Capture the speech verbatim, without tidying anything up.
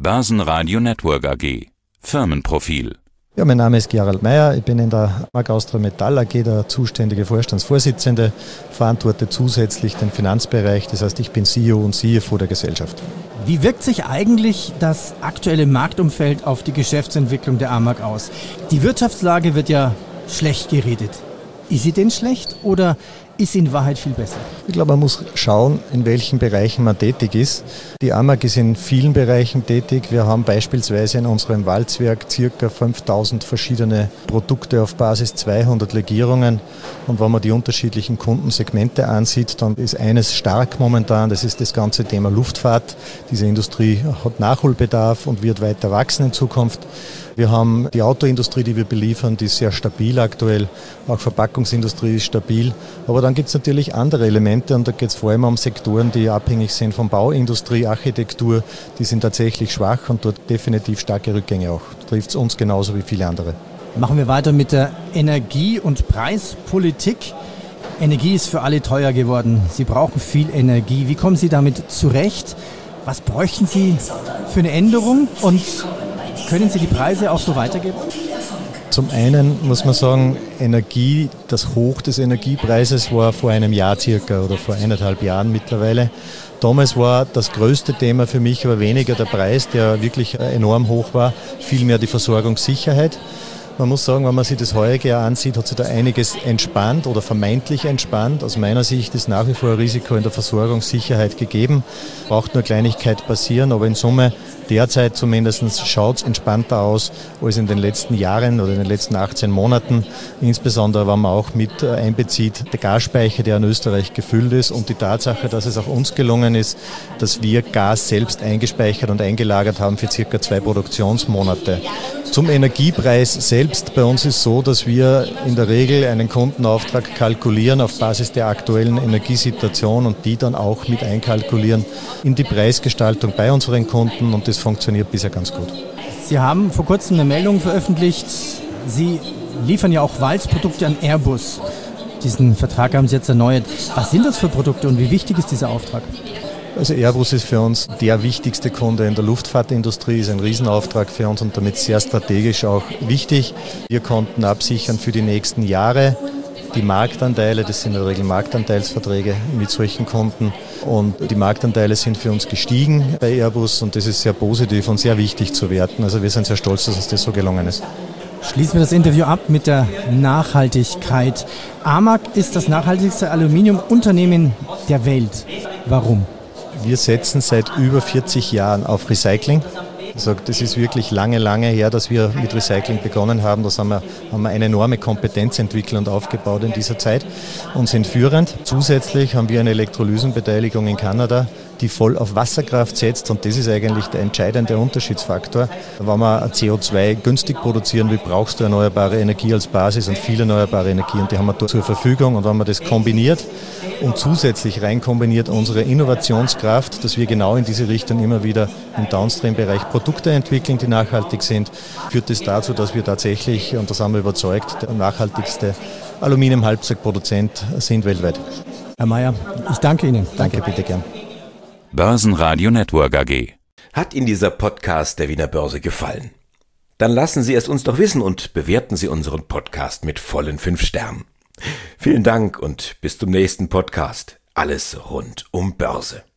Börsenradio Network A G. Firmenprofil. Ja, mein Name ist Gerald Meyer, ich bin in der A G Austria Metall A G der zuständige Vorstandsvorsitzende, verantworte zusätzlich den Finanzbereich, das heißt, ich bin C E O und C F O der Gesellschaft. Wie wirkt sich eigentlich das aktuelle Marktumfeld auf die Geschäftsentwicklung der A M A G aus? Die Wirtschaftslage wird ja schlecht geredet. Ist sie denn schlecht oder ist sie in Wahrheit viel besser? Ich glaube, man muss schauen, in welchen Bereichen man tätig ist. Die A M A G ist in vielen Bereichen tätig. Wir haben beispielsweise in unserem Walzwerk ca. fünftausend verschiedene Produkte auf Basis zweihundert Legierungen. Und wenn man die unterschiedlichen Kundensegmente ansieht, dann ist eines stark momentan, das ist das ganze Thema Luftfahrt. Diese Industrie hat Nachholbedarf und wird weiter wachsen in Zukunft. Wir haben die Autoindustrie, die wir beliefern, die ist sehr stabil aktuell. Auch Verpackungsindustrie ist stabil. Aber dann gibt es natürlich andere Elemente und da geht es vor allem um Sektoren, die abhängig sind von Bauindustrie, Architektur. Die sind tatsächlich schwach und dort definitiv starke Rückgänge auch. Trifft es uns genauso wie viele andere. Machen wir weiter mit der Energie- und Preispolitik. Energie ist für alle teuer geworden. Sie brauchen viel Energie. Wie kommen Sie damit zurecht? Was bräuchten Sie für eine Änderung und können Sie die Preise auch so weitergeben? Zum einen muss man sagen, Energie, das Hoch des Energiepreises war vor einem Jahr circa oder vor eineinhalb Jahren mittlerweile. Damals war das größte Thema für mich aber weniger der Preis, der wirklich enorm hoch war, vielmehr die Versorgungssicherheit. Man muss sagen, wenn man sich das heurige Jahr ansieht, hat sich da einiges entspannt oder vermeintlich entspannt. Aus meiner Sicht ist nach wie vor ein Risiko in der Versorgungssicherheit gegeben. Braucht nur Kleinigkeit passieren, aber in Summe derzeit zumindest schaut es entspannter aus als in den letzten Jahren oder in den letzten achtzehn Monaten. Insbesondere, wenn man auch mit einbezieht, der Gasspeicher, der in Österreich gefüllt ist und die Tatsache, dass es auch uns gelungen ist, dass wir Gas selbst eingespeichert und eingelagert haben für circa zwei Produktionsmonate. Zum Energiepreis selbst. Bei uns ist so, dass wir in der Regel einen Kundenauftrag kalkulieren auf Basis der aktuellen Energiesituation und die dann auch mit einkalkulieren in die Preisgestaltung bei unseren Kunden und das funktioniert bisher ganz gut. Sie haben vor kurzem eine Meldung veröffentlicht. Sie liefern ja auch Walzprodukte an Airbus. Diesen Vertrag haben Sie jetzt erneuert. Was sind das für Produkte und wie wichtig ist dieser Auftrag? Also Airbus ist für uns der wichtigste Kunde in der Luftfahrtindustrie, ist ein Riesenauftrag für uns und damit sehr strategisch auch wichtig. Wir konnten absichern für die nächsten Jahre die Marktanteile, das sind in der Regel Marktanteilsverträge mit solchen Kunden und die Marktanteile sind für uns gestiegen bei Airbus und das ist sehr positiv und sehr wichtig zu werten. Also wir sind sehr stolz, dass uns das so gelungen ist. Schließen wir das Interview ab mit der Nachhaltigkeit. A M A G ist das nachhaltigste Aluminiumunternehmen der Welt. Warum? Wir setzen seit über vierzig Jahren auf Recycling. Also das ist wirklich lange, lange her, dass wir mit Recycling begonnen haben. Da haben wir, haben wir eine enorme Kompetenz entwickelt und aufgebaut in dieser Zeit und sind führend. Zusätzlich haben wir eine Elektrolysenbeteiligung in Kanada, die voll auf Wasserkraft setzt und das ist eigentlich der entscheidende Unterschiedsfaktor. Wenn man C O zwei günstig produzieren will, brauchst du erneuerbare Energie als Basis und viel erneuerbare Energie und die haben wir dort zur Verfügung und wenn man das kombiniert und zusätzlich rein kombiniert unsere Innovationskraft, dass wir genau in diese Richtung immer wieder im Downstream-Bereich Produkte entwickeln, die nachhaltig sind, führt das dazu, dass wir tatsächlich, und da sind wir überzeugt, der nachhaltigste Aluminium-Halbzeugproduzent sind weltweit. Herr Meyer, ich danke Ihnen. Danke, danke bitte gern. Börsenradio Network A G. Hat Ihnen dieser Podcast der Wiener Börse gefallen? Dann lassen Sie es uns doch wissen und bewerten Sie unseren Podcast mit vollen fünf Sternen. Vielen Dank und bis zum nächsten Podcast. Alles rund um Börse.